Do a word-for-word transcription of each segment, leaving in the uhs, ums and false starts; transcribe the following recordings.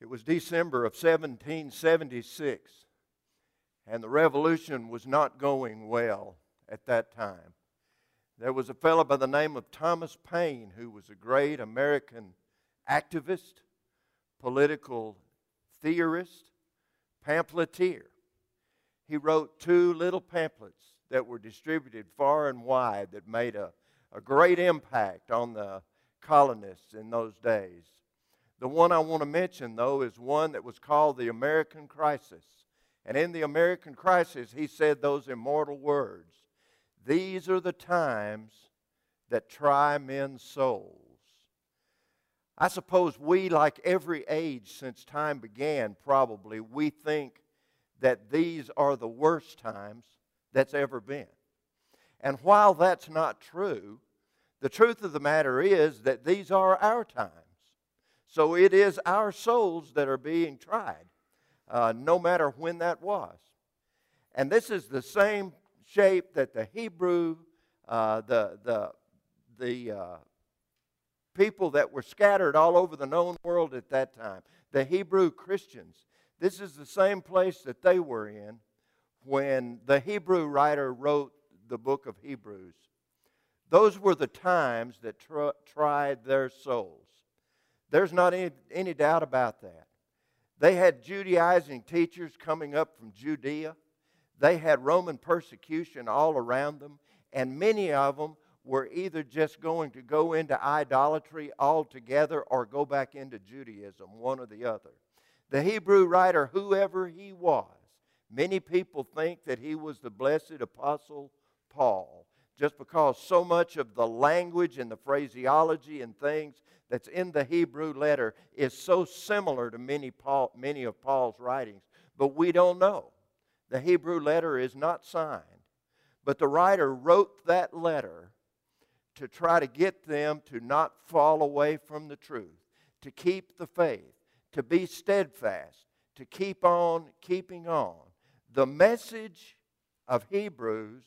It was December of seventeen seventy-six, and the revolution was not going well at that time. There was a fellow by the name of Thomas Paine who was a great American activist, political theorist, pamphleteer. He wrote two little pamphlets that were distributed far and wide that made a, a great impact on the colonists in those days. The one I want to mention, though, is one that was called The American Crisis. And in The American Crisis, he said those immortal words, "These are the times that try men's souls." I suppose we, like every age since time began, probably, we think that these are the worst times that's ever been. And while that's not true, the truth of the matter is that these are our times. So it is our souls that are being tried, uh, no matter when that was. And this is the same shape that the Hebrew, uh, the the the uh, people that were scattered all over the known world at that time, the Hebrew Christians. This is the same place that they were in when the Hebrew writer wrote the book of Hebrews. Those were the times that tr- tried their souls. There's not any, any doubt about that. They had Judaizing teachers coming up from Judea. They had Roman persecution all around them. And many of them were either just going to go into idolatry altogether or go back into Judaism, one or the other. The Hebrew writer, whoever he was, many people think that he was the blessed apostle Paul, just because so much of the language and the phraseology and things that's in the Hebrew letter is so similar to many, Paul, many of Paul's writings. But we don't know. The Hebrew letter is not signed. But the writer wrote that letter to try to get them to not fall away from the truth, to keep the faith, to be steadfast, to keep on keeping on. The message of Hebrews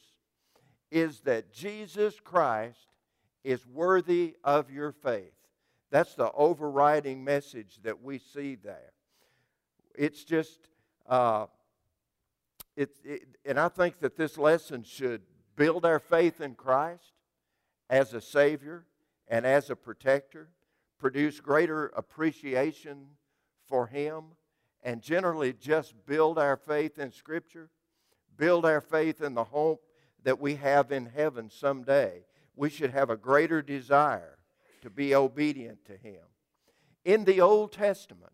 is that Jesus Christ is worthy of your faith. That's the overriding message that we see there. It's just, uh, it, it, and I think that this lesson should build our faith in Christ as a Savior and as a protector, produce greater appreciation for Him, and generally just build our faith in Scripture, build our faith in the hope that we have in heaven someday. We should have a greater desire to be obedient to Him. In the Old Testament,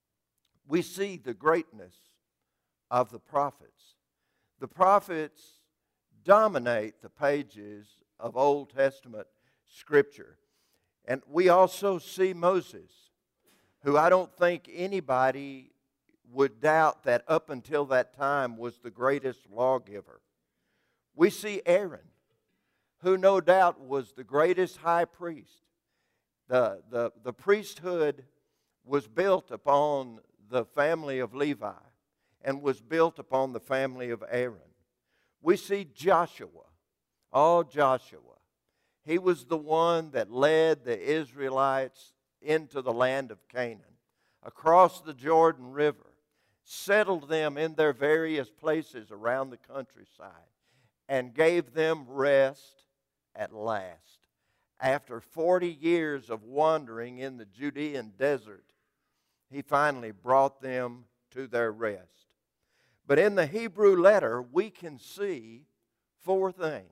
we see the greatness of the prophets. The prophets dominate the pages of Old Testament Scripture. And we also see Moses, who I don't think anybody would doubt that up until that time was the greatest lawgiver. We see Aaron, who no doubt was the greatest high priest. The, the, the priesthood was built upon the family of Levi and was built upon the family of Aaron. We see Joshua. Oh, Joshua. He was the one that led the Israelites into the land of Canaan, across the Jordan River, settled them in their various places around the countryside, and gave them rest at last. After forty years of wandering in the Judean desert, He finally brought them to their rest. But in the Hebrew letter, we can see four things.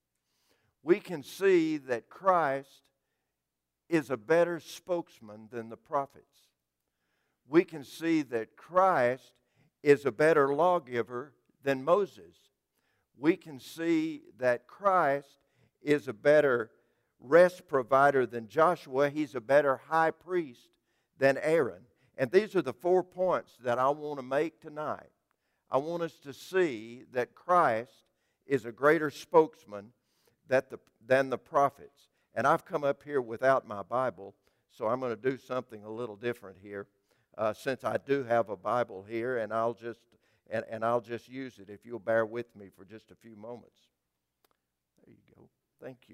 We can see that Christ is a better spokesman than the prophets. We can see that Christ is a better lawgiver than Moses. We can see that Christ is a better rest provider than Joshua. He's a better high priest than Aaron. And these are the four points that I want to make tonight. I want us to see that Christ is a greater spokesman that the, than the prophets. And I've come up here without my Bible, so I'm going to do something a little different here, uh, since I do have a Bible here, and I'll just and, and I'll just use it if you'll bear with me for just a few moments. There you go. Thank you.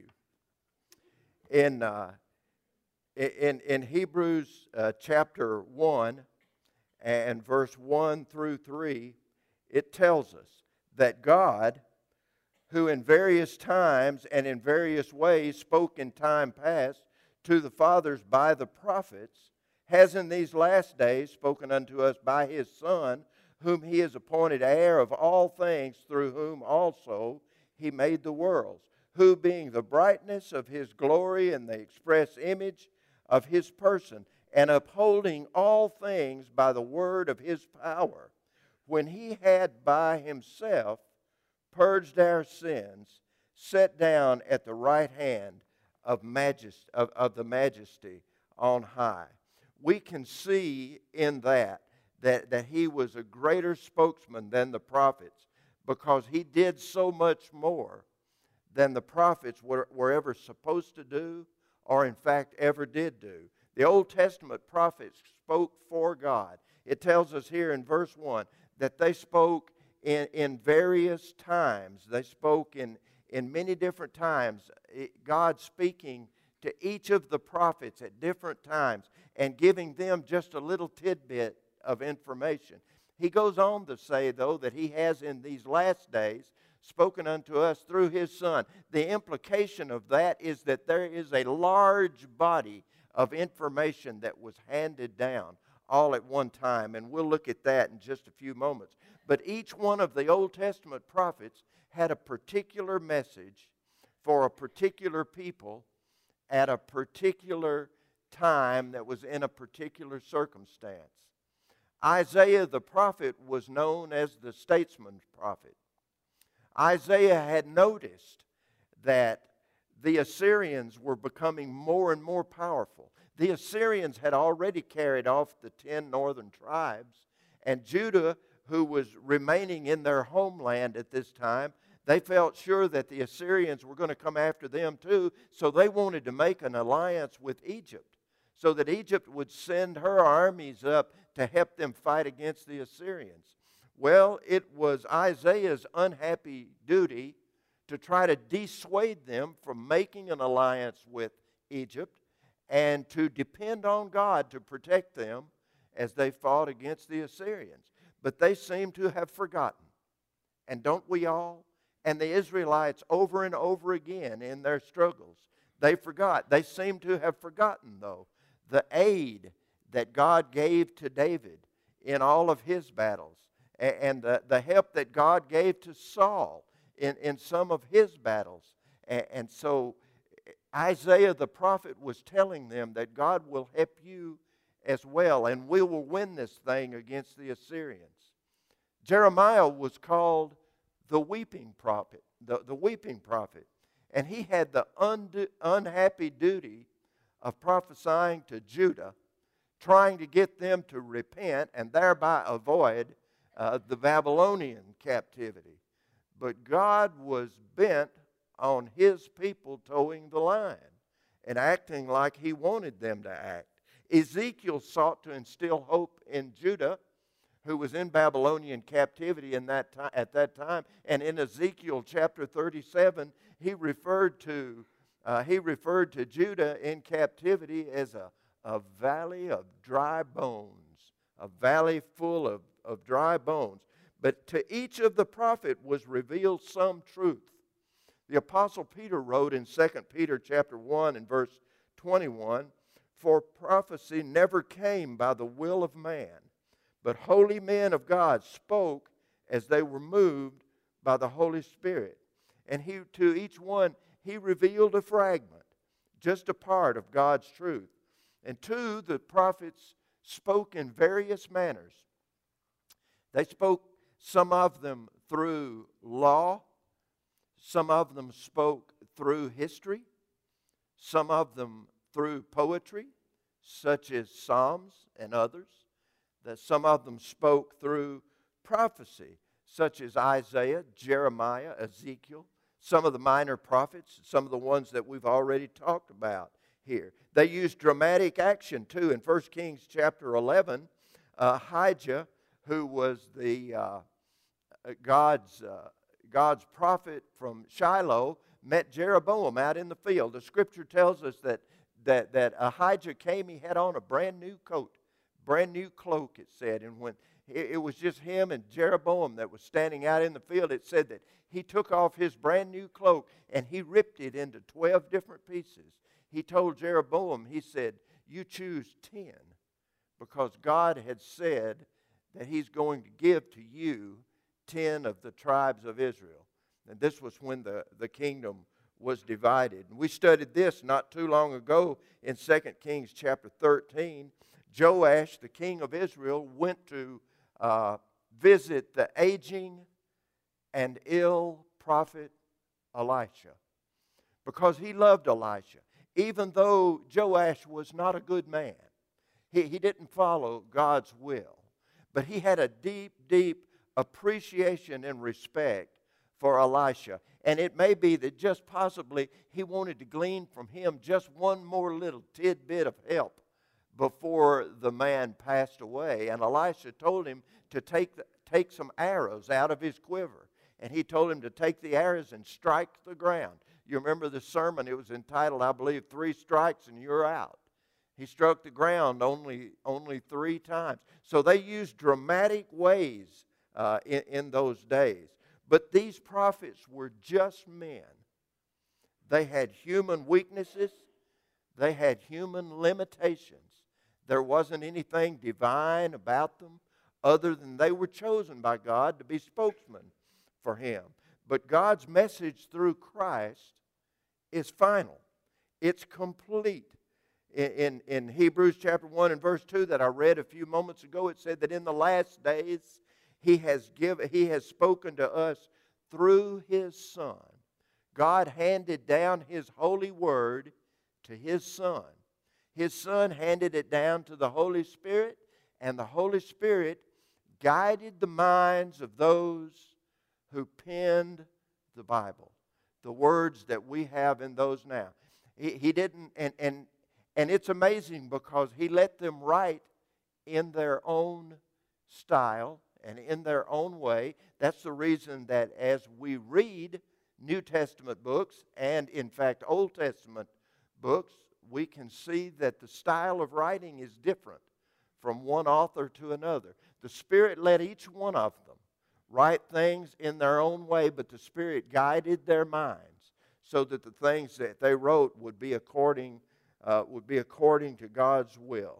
In uh, in in Hebrews uh, chapter one, and verse one through three, it tells us that God, who in various times and in various ways spoke in time past to the fathers by the prophets, has in these last days spoken unto us by His Son, whom He has appointed heir of all things, through whom also He made the worlds, who being the brightness of His glory and the express image of His person, and upholding all things by the word of His power, when He had by Himself purged our sins, sat down at the right hand of, majest, of, of the majesty on high. We can see in that, that that He was a greater spokesman than the prophets, because He did so much more than the prophets were, were ever supposed to do, or in fact ever did do. The Old Testament prophets spoke for God. It tells us here in verse one that they spoke in, in various times. They spoke in, in many different times. God speaking to each of the prophets at different times and giving them just a little tidbit of information. He goes on to say, though, that He has in these last days spoken unto us through His Son. The implication of that is that there is a large body of information that was handed down all at one time, and we'll look at that in just a few moments. But each one of the Old Testament prophets had a particular message for a particular people at a particular time that was in a particular circumstance. Isaiah the prophet was known as the statesman's prophet. Isaiah had noticed that the Assyrians were becoming more and more powerful. The Assyrians had already carried off the ten northern tribes, and Judah, who was remaining in their homeland at this time, they felt sure that the Assyrians were going to come after them too, so they wanted to make an alliance with Egypt, so that Egypt would send her armies up to help them fight against the Assyrians. Well, it was Isaiah's unhappy duty to try to dissuade them from making an alliance with Egypt and to depend on God to protect them as they fought against the Assyrians. But they seem to have forgotten. And don't we all? And the Israelites, over and over again in their struggles, they forgot. They seem to have forgotten, though, the aid that God gave to David in all of his battles, and the, the help that God gave to Saul in, in some of his battles. And, and so Isaiah the prophet was telling them that God will help you as well, and we will win this thing against the Assyrians. Jeremiah was called the weeping prophet, the, the weeping prophet, and he had the undo, unhappy duty of prophesying to Judah, trying to get them to repent and thereby avoid uh, the Babylonian captivity. But God was bent on His people towing the line and acting like He wanted them to act. Ezekiel sought to instill hope in Judah, who was in Babylonian captivity in that time, at that time. And in Ezekiel chapter thirty-seven, he referred to uh, he referred to Judah in captivity as a, a valley of dry bones, a valley full of, of dry bones. But to each of the prophet was revealed some truth. The Apostle Peter wrote in Second Peter chapter one and verse twenty-one, "For prophecy never came by the will of man, but holy men of God spoke as they were moved by the Holy Spirit." And he, to each one, he revealed a fragment, just a part of God's truth. And two, the prophets spoke in various manners. They spoke, some of them through law, some of them spoke through history, some of them through poetry, such as Psalms and others. That some of them spoke through prophecy, such as Isaiah, Jeremiah, Ezekiel, some of the minor prophets, some of the ones that we've already talked about here. They used dramatic action too. In First Kings chapter eleven, uh, Ahijah, who was the uh, God's uh, God's prophet from Shiloh, met Jeroboam out in the field. The Scripture tells us that that that Ahijah came. He had on a brand new coat, brand new cloak, it said. And when it, it was just him and Jeroboam that was standing out in the field, it said that he took off his brand new cloak and he ripped it into twelve different pieces. He told Jeroboam, he said, you choose ten, because God had said that he's going to give to you ten of the tribes of Israel. And this was when the, the kingdom was divided. And we studied this not too long ago in Second Kings chapter thirteen. Joash, the king of Israel, went to uh, visit the aging and ill prophet Elisha, because he loved Elisha. Even though Joash was not a good man, he, he didn't follow God's will, but he had a deep, deep appreciation and respect for Elisha. And it may be that just possibly he wanted to glean from him just one more little tidbit of help before the man passed away. And Elisha told him to take, the, take some arrows out of his quiver. And he told him to take the arrows and strike the ground. You remember the sermon, it was entitled, I believe, Three Strikes and You're Out. He struck the ground only, only three times. So they used dramatic ways uh, in, in those days. But these prophets were just men. They had human weaknesses. They had human limitations. There wasn't anything divine about them other than they were chosen by God to be spokesmen for Him. But God's message through Christ is final. It's complete. In, in, in Hebrews chapter one and verse two that I read a few moments ago, it said that in the last days He has given, He has spoken to us through His Son. God handed down His holy word to His Son. His Son handed it down to the Holy Spirit, and the Holy Spirit guided the minds of those who penned the Bible, the words that we have in those now. He, he didn't, and, and, and it's amazing because He let them write in their own style and in their own way. That's the reason that as we read New Testament books and, in fact, Old Testament books, we can see that the style of writing is different from one author to another. The Spirit led each one of them write things in their own way, but the Spirit guided their minds so that the things that they wrote would be according, uh, would be according to God's will.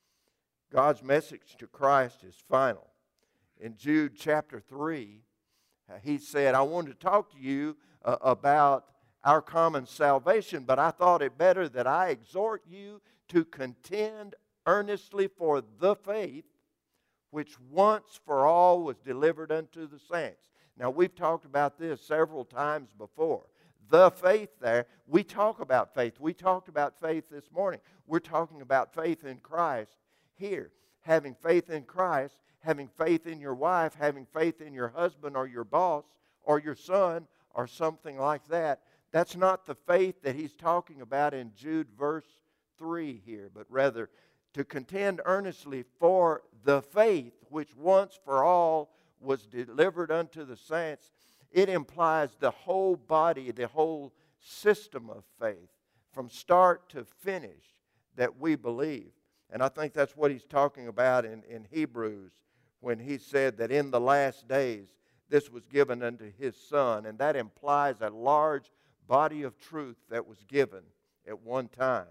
God's message to Christ is final. In Jude chapter three, uh, he said, I wanted to talk to you uh, about our common salvation, but I thought it better that I exhort you to contend earnestly for the faith which once for all was delivered unto the saints. Now, we've talked about this several times before. The faith there, we talk about faith. We talked about faith this morning. We're talking about faith in Christ here. Having faith in Christ, having faith in your wife, having faith in your husband or your boss or your son or something like that. That's not the faith that he's talking about in Jude verse three here, but rather to contend earnestly for the faith which once for all was delivered unto the saints. It implies the whole body, the whole system of faith, from start to finish, that we believe. And I think that's what he's talking about in, in Hebrews when he said that in the last days this was given unto His Son. And that implies a large body of truth that was given at one time.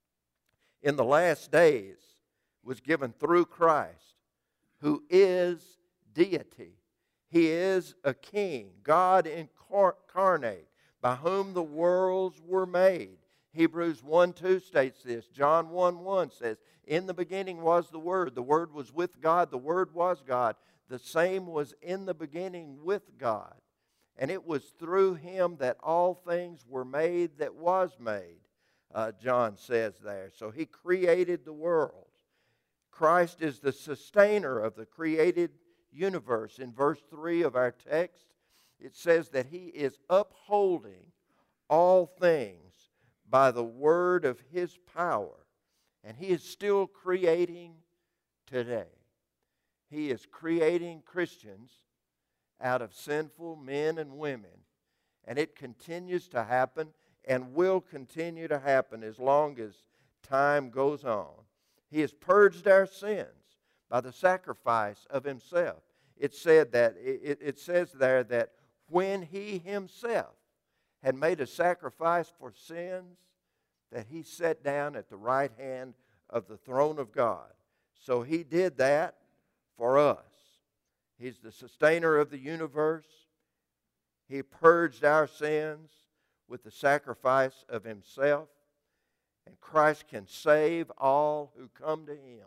In the last days was given through Christ, who is deity. He is a king, God incarnate, by whom the worlds were made. Hebrews one two states this. John one one says, in the beginning was the Word. The Word was with God. The Word was God. The same was in the beginning with God. And it was through Him that all things were made that was made, uh, John says there. So He created the world. Christ is the sustainer of the created universe. In verse three of our text, it says that He is upholding all things by the word of His power. And He is still creating today. He is creating Christians out of sinful men and women. And it continues to happen and will continue to happen as long as time goes on. He has purged our sins. by the sacrifice of himself. It said that it, it says there that when he himself had made a sacrifice for sins, that he sat down at the right hand of the throne of God. So he did that for us. He's the sustainer of the universe. He purged our sins with the sacrifice of himself. And Christ can save all who come to him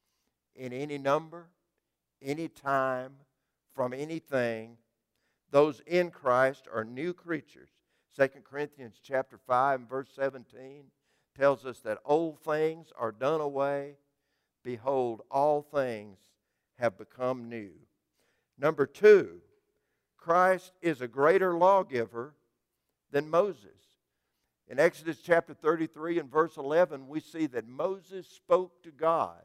in any number, any time, from anything. Those in Christ are new creatures. Second Corinthians chapter five and verse seventeen tells us that old things are done away. Behold, all things have become new. Number two, Christ is a greater lawgiver than Moses. In Exodus chapter thirty-three and verse eleven, we see that Moses spoke to God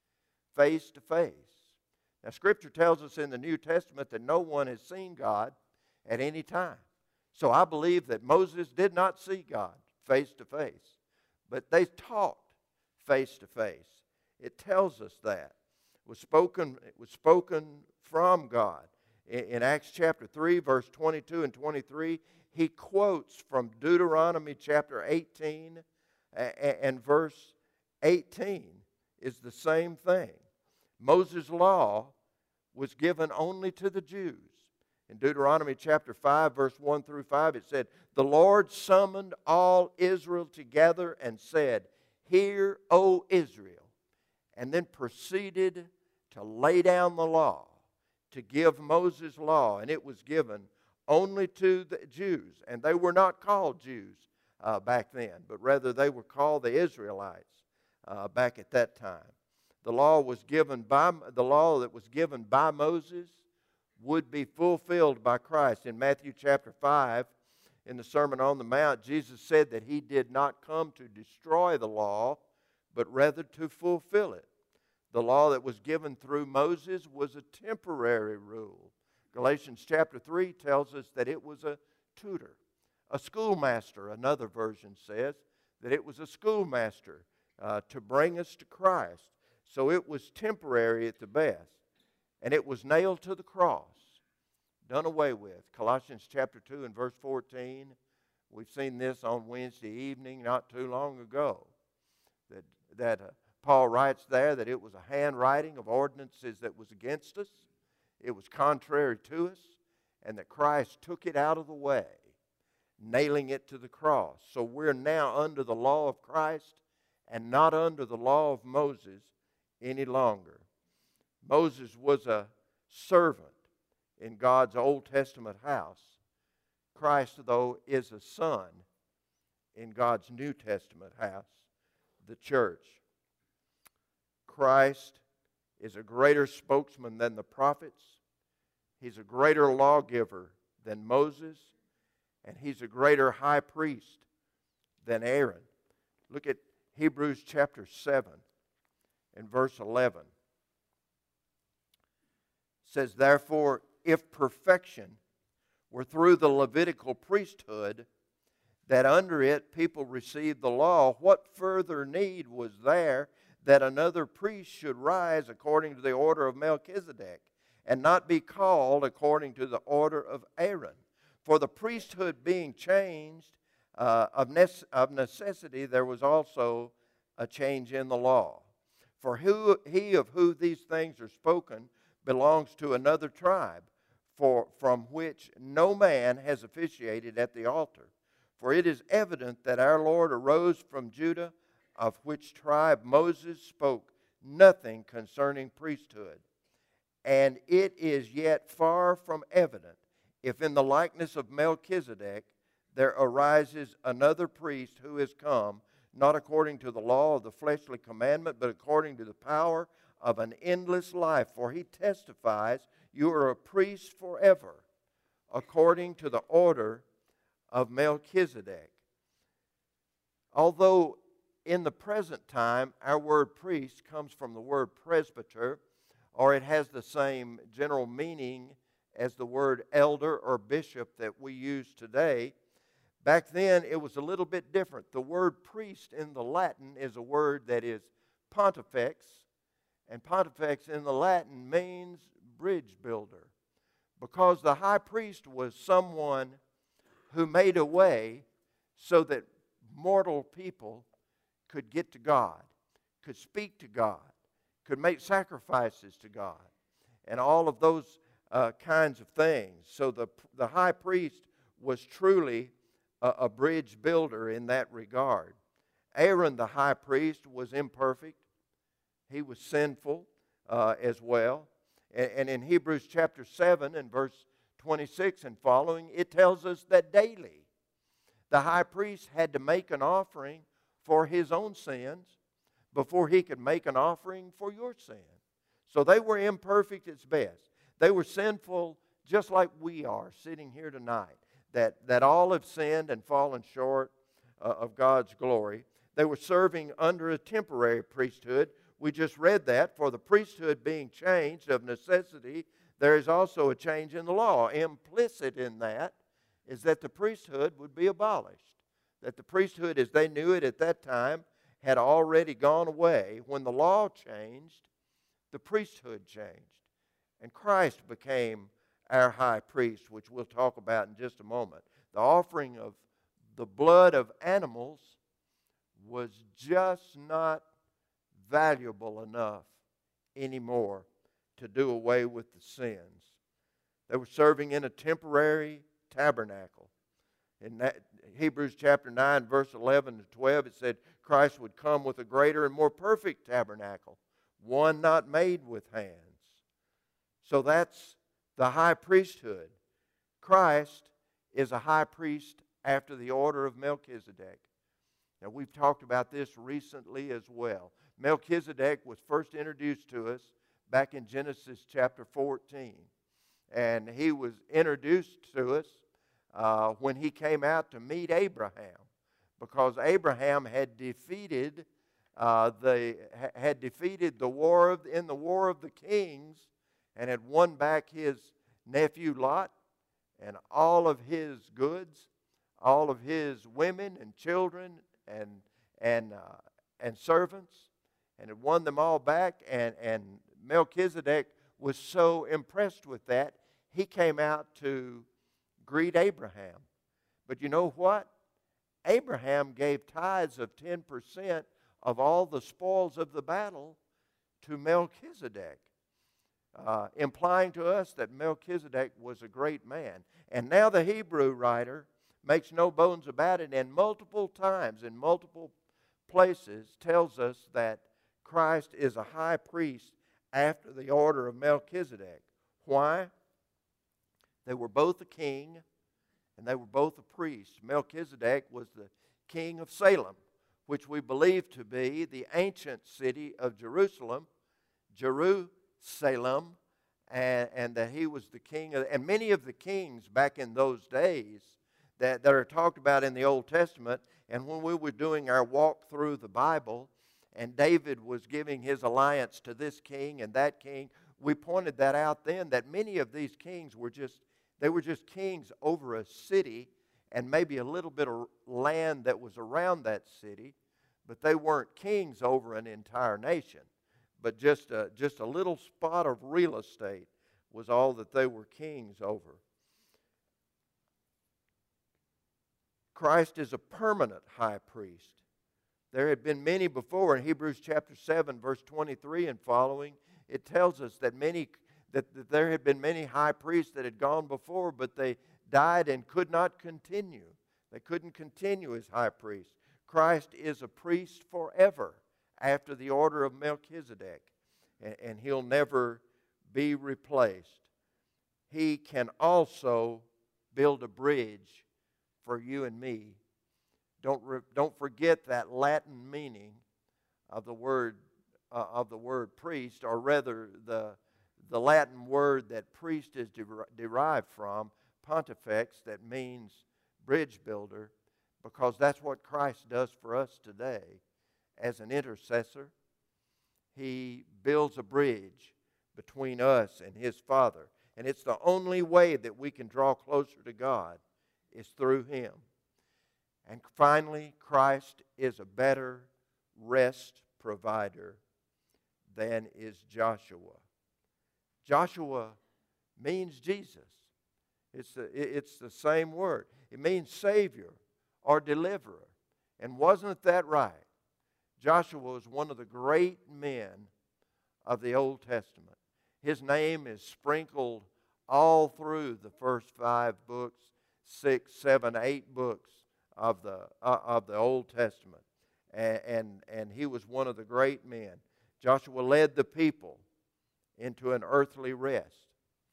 face to face. Now, Scripture tells us in the New Testament that no one has seen God at any time. So I believe that Moses did not see God face to face, but they talked face to face. It tells us that. It was spoken, it was spoken from God. In, in Acts chapter three, verse twenty-two and twenty-three, he quotes from Deuteronomy chapter eighteen, and verse eighteen is the same thing. Moses' law was given only to the Jews. In Deuteronomy chapter five, verse one through five, it said, "The Lord summoned all Israel together and said, 'Hear, O Israel,' and then proceeded to lay down the law, to give Moses' law, and it was given only to the Jews. And they were not called Jews uh, back then, but rather they were called the Israelites uh, back at that time. The law was given by the law that was given by Moses would be fulfilled by Christ. In Matthew chapter five, in the Sermon on the Mount, Jesus said that he did not come to destroy the law, but rather to fulfill it. The law that was given through Moses was a temporary rule. Galatians chapter three tells us that it was a tutor, a schoolmaster. Another version says that it was a schoolmaster uh, to bring us to Christ. So it was temporary at the best. And it was nailed to the cross, done away with. Colossians chapter two and verse fourteen, we've seen this on Wednesday evening not too long ago, that, that uh, Paul writes there that it was a handwriting of ordinances that was against us. It was contrary to us, and that Christ took it out of the way, nailing it to the cross. So we're now under the law of Christ and not under the law of Moses any longer. Moses was a servant in God's Old Testament house. Christ, though, is a son in God's New Testament house, the church. Christ is a greater spokesman than the prophets. He's a greater lawgiver than Moses. And he's a greater high priest than Aaron. Look at Hebrews chapter seven and verse eleven. It says, "Therefore, if perfection were through the Levitical priesthood, that under it people received the law, what further need was there that another priest should rise according to the order of Melchizedek, and not be called according to the order of Aaron? For the priesthood being changed, uh, of, nece- of necessity there was also a change in the law. For who, he of who these things are spoken belongs to another tribe, for from which no man has officiated at the altar. For it is evident that our Lord arose from Judah, of which tribe Moses spoke nothing concerning priesthood. And it is yet far from evident, if in the likeness of Melchizedek there arises another priest who is come, not according to the law of the fleshly commandment, but according to the power of an endless life. For he testifies, you are a priest forever, according to the order of Melchizedek." Although in the present time our word priest comes from the word presbyter, or it has the same general meaning as the word elder or bishop that we use today, back then it was a little bit different. The word priest in the Latin is a word that is pontifex, And pontifex in the Latin means bridge builder, because the high priest was someone who made a way so that mortal people could get to God, could speak to God, could make sacrifices to God, and all of those uh, kinds of things. So the, the high priest was truly a, a bridge builder in that regard. Aaron, the high priest, was imperfect. He was sinful uh, as well. And, and in Hebrews chapter seven and verse twenty-six and following, it tells us that daily the high priest had to make an offering for his own sins before he could make an offering for your sin. So they were imperfect at best. They were sinful just like we are sitting here tonight, that, that all have sinned and fallen short uh, of God's glory. They were serving under a temporary priesthood. We just read that. For the priesthood being changed of necessity, there is also a change in the law. Implicit in that is that the priesthood would be abolished. That the priesthood as they knew it at that time had already gone away. When the law changed, the priesthood changed. And Christ became our high priest, which we'll talk about in just a moment. The offering of the blood of animals was just not valuable enough anymore to do away with the sins. They were serving in a temporary tabernacle. In that, Hebrews chapter nine, verse eleven to twelve, it said Christ would come with a greater and more perfect tabernacle, one not made with hands. So that's the high priesthood. Christ is a high priest after the order of Melchizedek. Now, we've talked about this recently as well. Melchizedek was first introduced to us back in Genesis chapter fourteen. And he was introduced to us uh, when he came out to meet Abraham, because Abraham had defeated uh, the had defeated the war of, in the war of the kings, and had won back his nephew Lot and all of his goods, all of his women and children and and uh, and servants, and had won them all back. And, and Melchizedek was so impressed with that, he came out to greet Abraham. But you know what? Abraham gave tithes of ten percent of all the spoils of the battle to Melchizedek, uh, implying to us that Melchizedek was a great man. And now the Hebrew writer makes no bones about it, and multiple times in multiple places tells us that Christ is a high priest after the order of Melchizedek. Why? They were both a king and they were both a priest. Melchizedek was the king of Salem, which we believe to be the ancient city of Jerusalem, Jerusalem, and, and that he was the king of, and many of the kings back in those days that, that are talked about in the Old Testament. And when we were doing our walk through the Bible, and David was giving his alliance to this king and that king, we pointed that out then, that many of these kings were just, they were just kings over a city and maybe a little bit of land that was around that city, but they weren't kings over an entire nation. But just a, just a little spot of real estate was all that they were kings over. Christ is a permanent high priest. There had been many before. In Hebrews chapter seven, verse twenty-three and following, it tells us that many that, that there had been many high priests that had gone before, but they died and could not continue. They couldn't continue as high priest. Christ is a priest forever after the order of Melchizedek, and, and he'll never be replaced. He can also build a bridge for you and me. Don't, re, don't forget that Latin meaning of the word uh, of the word priest, or rather the, the Latin word that priest is de- derived from, pontifex, that means bridge builder, because that's what Christ does for us today as an intercessor. He builds a bridge between us and his Father. And it's the only way that we can draw closer to God is through him. And finally, Christ is a better rest provider than is Joshua. Joshua means Jesus. It's the, it's the same word. It means Savior or Deliverer. And wasn't that right? Joshua was one of the great men of the Old Testament. His name is sprinkled all through the first five books, six, seven, eight books of the uh, of the Old Testament, and, and and he was one of the great men. Joshua led the people into an earthly rest,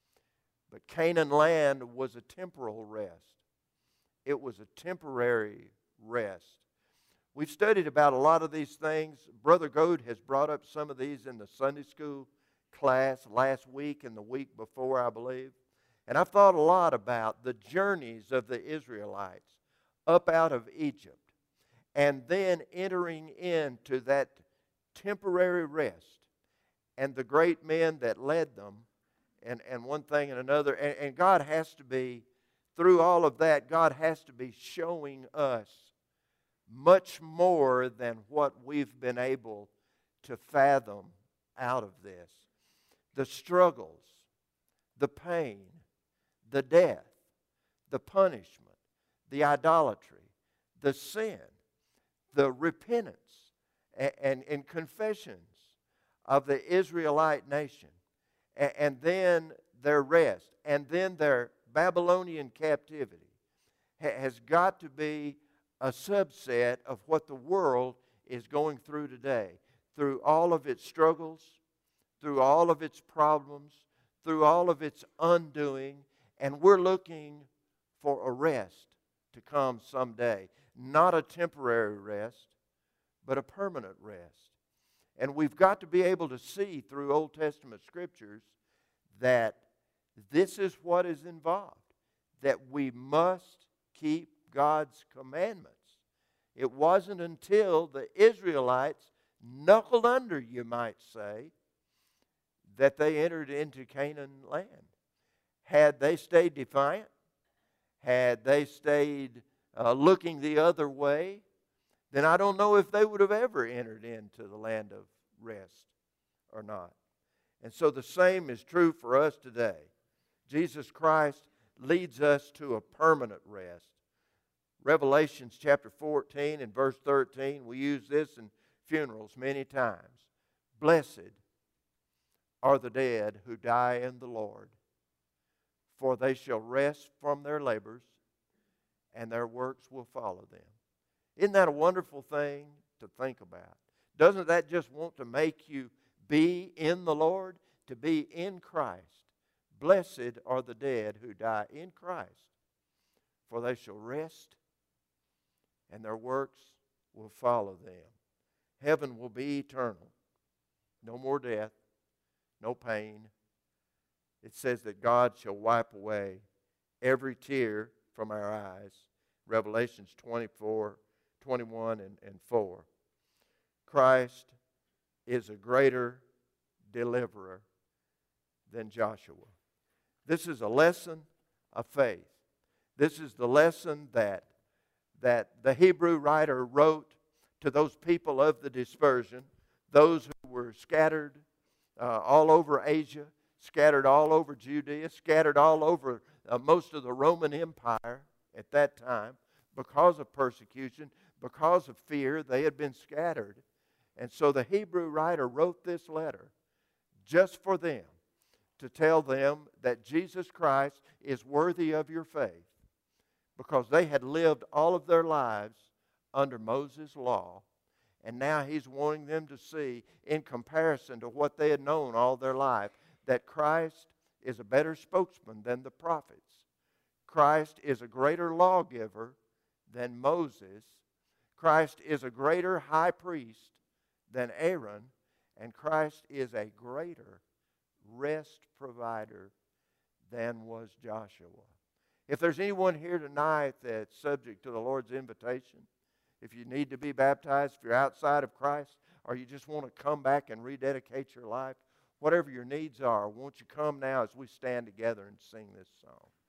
but Canaan land was a temporal rest. It was a temporary rest. We've studied about a lot of these things. Brother Goad has brought up some of these in the Sunday school class last week and the week before, I believe. And I've thought a lot about the journeys of the Israelites up out of Egypt and then entering into that temporary rest and the great men that led them and, and one thing and another. And, and God has to be, through all of that, God has to be showing us much more than what we've been able to fathom out of this. The struggles, the pain, the death, the punishment, the idolatry, the sin, the repentance and, and, and confessions of the Israelite nation, and, and then their rest, and then their Babylonian captivity ha, has got to be a subset of what the world is going through today, through all of its struggles, through all of its problems, through all of its undoing, and we're looking for a rest to come someday. Not a temporary rest, but a permanent rest. And we've got to be able to see through Old Testament scriptures that this is what is involved, that we must keep God's commandments. It wasn't until the Israelites knuckled under, you might say, that they entered into Canaan land. Had they stayed defiant, had they stayed uh, looking the other way, then I don't know if they would have ever entered into the land of rest or not. And so the same is true for us today. Jesus Christ leads us to a permanent rest. Revelations chapter fourteen and verse thirteen, we use this in funerals many times. Blessed are the dead who die in the Lord, for they shall rest from their labors, and their works will follow them. Isn't that a wonderful thing to think about? Doesn't that just want to make you be in the Lord, to be in Christ? Blessed are the dead who die in Christ, for they shall rest, and their works will follow them. Heaven will be eternal. No more death, no pain. It says that God shall wipe away every tear from our eyes. Revelations twenty-four, twenty-one, and, and four. Christ is a greater deliverer than Joshua. This is a lesson of faith. This is the lesson that, that the Hebrew writer wrote to those people of the dispersion, those who were scattered uh, all over Asia, scattered all over Judea, scattered all over uh, most of the Roman Empire at that time because of persecution, because of fear. They had been scattered. And so the Hebrew writer wrote this letter just for them, to tell them that Jesus Christ is worthy of your faith, because they had lived all of their lives under Moses' law, and now he's wanting them to see, in comparison to what they had known all their life, that Christ is a better spokesman than the prophets. Christ is a greater lawgiver than Moses. Christ is a greater high priest than Aaron, and Christ is a greater rest provider than was Joshua. If there's anyone here tonight that's subject to the Lord's invitation, if you need to be baptized, if you're outside of Christ, or you just want to come back and rededicate your life, whatever your needs are, won't you come now as we stand together and sing this song?